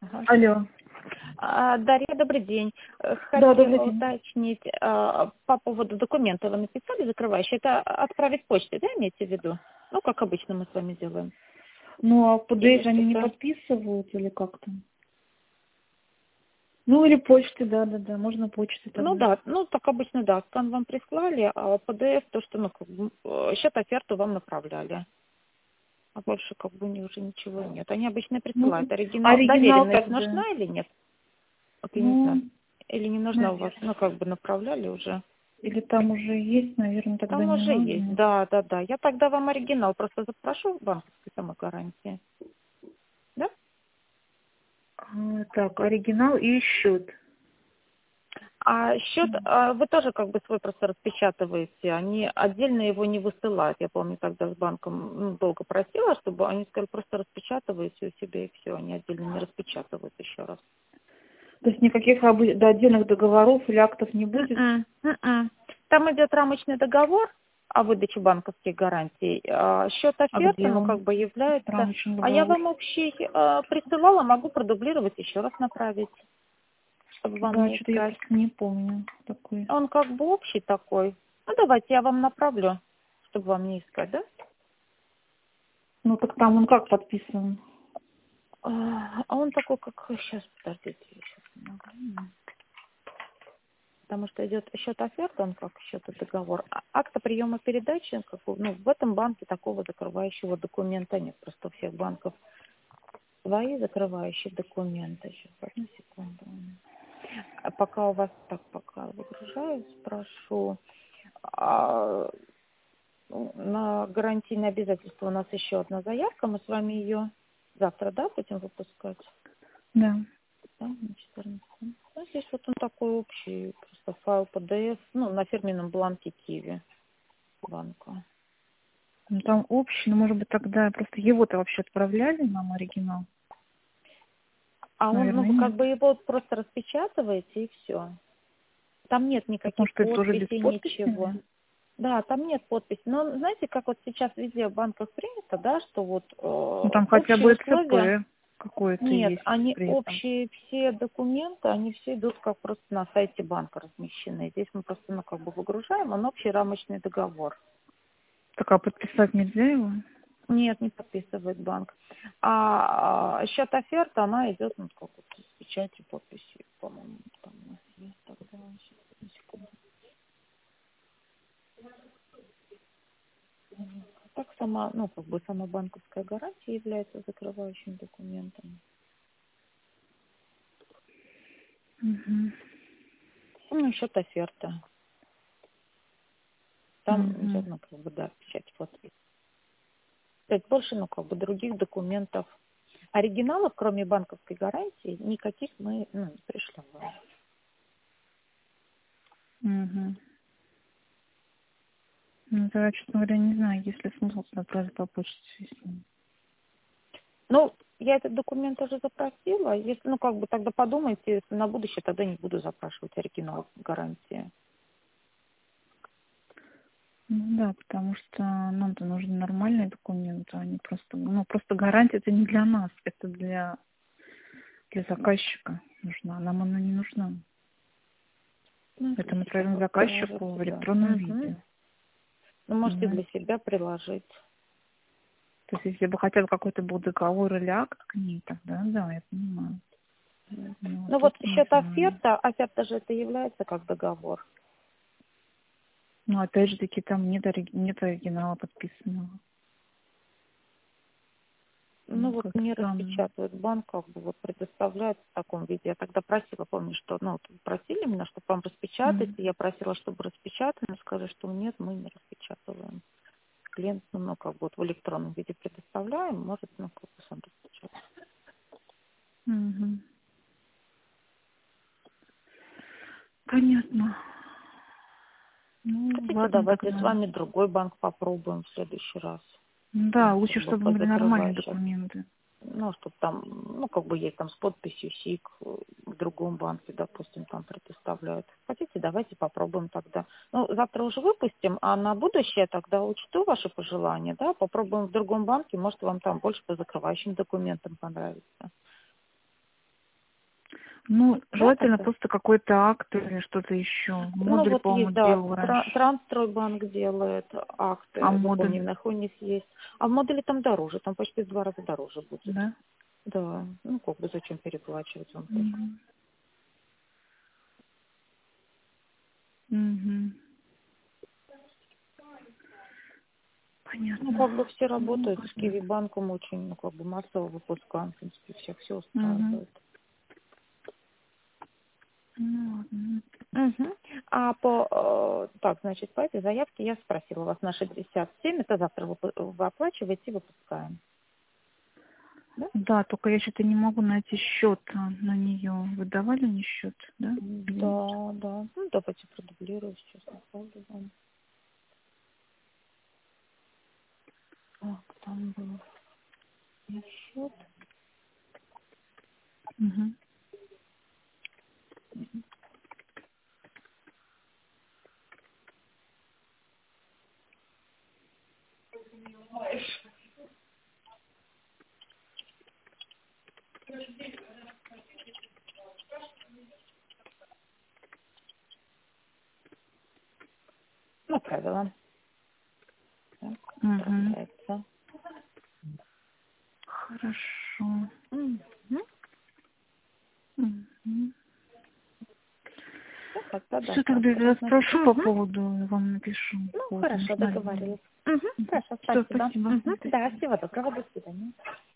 Ага. Алло. Дарья, добрый день. Да, добрый Хотела день. уточнить по поводу документа. Вы написали закрывающий? Это отправить почтой, да, имеете в виду? Ну, как обычно мы с вами делаем. Ну, а Или PDF они не что-то... подписывают или как там? Ну, или почты, да. Можно почты Ну тогда. да, ну так обычно, да, скан вам прислали, а PDF, то, что, ну, как бы, счет оферту вам направляли. А больше, как бы, уже ничего нет. Они обычно Ну, присылают оригинал. оригинал Доверенность тогда. нужна или нет? Вот я не знаю. Ну, Или не нужна у вас, наверное. ну, как бы направляли уже. Или там уже есть, наверное, тогда Там не уже надо. есть, да. Я тогда вам оригинал просто запрошу в банковской самогарантии. Да? Так, оригинал и счет. А счет вы тоже как бы свой просто распечатываете. Они отдельно его не высылают. Я помню, тогда с банком долго просила, чтобы они сказали, просто распечатываете у себя и все. Они отдельно не распечатывают еще раз. То есть никаких отдельных договоров или актов не будет? Там идет рамочный договор о выдаче банковских гарантий. Счет А оферты, где ну, он? как бы является... Рамочный А я договор. вам общий присылала, могу продублировать, еще раз направить, чтобы вам Да, не что-то я искать. просто не помню такой. Он как бы общий такой. Ну, давайте я вам направлю, чтобы вам не искать, да? Ну, так там он как подписан? А он такой, как... Сейчас, подождите, я сейчас могу. Потому что идет счет оферты, он как счет и договор. А акта приема передачи, как бы, ну, в этом банке такого закрывающего документа нет. Просто у всех банков свои закрывающие документы. Сейчас, одну секунду. А пока у вас так, пока выгружаю, спрошу. На гарантийное обязательство у нас еще одна заявка. Мы с вами ее завтра, да, будем выпускать? Да. Да, на 14. Ну, здесь вот он такой общий, просто файл PDF, ну, на фирменном бланке Киви банка. Ну, там общий, но, может быть, тогда просто его-то вообще отправляли нам оригинал? А он, ну, Наверное, вы нет. как бы его просто распечатываете и все. Там нет Потому никаких что это тоже без подписей, подписи. ничего. Да, там нет подписи. Но знаете, как вот сейчас везде в банках принято, да, что вот Ну, там хотя общие бы условия. ЦП какое-то Нет, есть они при этом. общие, все документы, они все идут как просто на сайте банка размещены. Здесь мы просто, ну, как бы выгружаем, он общий рамочный договор. Так, а подписать нельзя его? Нет, не подписывает банк. А счет оферта, она идет, ну, как вот, с печатью, подписью, по-моему, там у нас есть тогда. Сейчас, одну секунду. Так сама, ну, как бы сама банковская гарантия является закрывающим документом. Угу. Ну, счет оферта. Там идет, Угу. ну, как бы, да, печать, подпись. То есть больше, ну, как бы других документов. Оригиналов, кроме банковской гарантии, никаких мы, ну, не пришлем вам. Угу. Ну, да, честно говоря, не знаю, есть ли смысл отправить по почте с ним. Ну, я этот документ уже запросила. Если, ну, как бы тогда подумайте, если на будущее, тогда не буду запрашивать оригинал гарантии. Ну да, потому что нам-то нужны нормальные документы, а не просто... Ну, просто гарантия это не для нас, это для заказчика нужна. Нам она не нужна. Ну, Это для мы себя отправим как заказчику приложите, в да. электронном Угу. виде. Ну, можете для Понимаете? себя приложить. То есть, если бы хотя бы какой-то был договор или акт к ней, тогда да, я понимаю. Но вот Ну, тут вот не счет знаю. оферта, оферта же это является как договор. Но опять же таки там нет оригинала подписанного. Ну, Ну, вот как не странно. распечатывает банк, как бы вот предоставляет в таком виде. Я тогда просила, помню, что, ну, вот просили меня, чтобы вам распечатать, Мгм. и я просила, чтобы распечатали, сказали, что нет, мы не распечатываем. Клиент, ну, как бы вот в электронном виде предоставляем, может, ну, как бы сам распечатать. Мгм. Понятно. Ну, Хотите, ладно давайте с тогда. вами другой банк попробуем в следующий раз. Да, лучше, Как бы чтобы по были нормальные закрывающим. документы. Ну, чтобы там, ну, как бы есть там с подписью СИК в другом банке, допустим, там предоставляют. Хотите, давайте попробуем тогда. Ну, завтра уже выпустим, а на будущее тогда учту ваши пожелания, да, попробуем в другом банке, может, вам там больше по закрывающим документам понравится. Ну, Да, желательно тогда? просто какой-то акт или что-то еще. Ну, Модуль, вот есть, по-моему, да, делал раньше. Трансстройбанк делает А акты, модуль, запомни, на Хонис есть. А в модуле там дороже, там почти в 2 раза дороже будет. да? Да, ну, как бы зачем переплачивать вам так. Мгм. Мгм. Ну, как бы Понятно. все Ну, работают с ладно. Киви-банком очень, ну, как бы массово выпускаем, в принципе, всех все Мгм. устраивает. Ну, ладно. Угу. А так, значит, по этой заявке я спросила вас на 67, это завтра вы оплачиваете и выпускаем. Да? Да, только я что-то не могу найти счет на нее. Вы давали мне счет, да? Или нет? Да, да. Ну, давайте продублирую сейчас, направлю вам. Так, там был счет. Мгм. Направила. Так, Мгм. отправляется. Хорошо. Угу. Мгм. Ну, тогда до Все, тогда завтра, я значит. спрошу по Угу. поводу, вам напишу Ну, по поводу хорошо, национального. договорились. Угу. Хорошо, Все, спасибо. спасибо. Угу. До Да, свидания. всего доброго, до свидания.